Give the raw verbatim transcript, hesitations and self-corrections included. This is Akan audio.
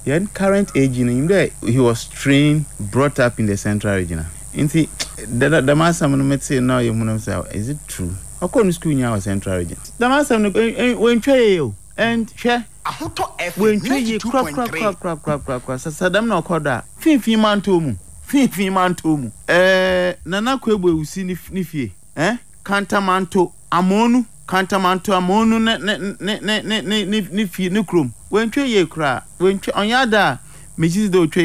Yen current age in him, he was trained, brought up in the central region. Inti the the master no say now you know say is it true? How come school in our central region? The master no when try you and share when try you crap crap crap crap crap crap crap sadam na okoda fin fin man to mu fin fin man to mu eh nana kwegbe usi ni ni fie eh kantamanto amonu kantamanto amonu ne ne ne ne ne ne ni fie ni krom when try you kra when try onyada me just do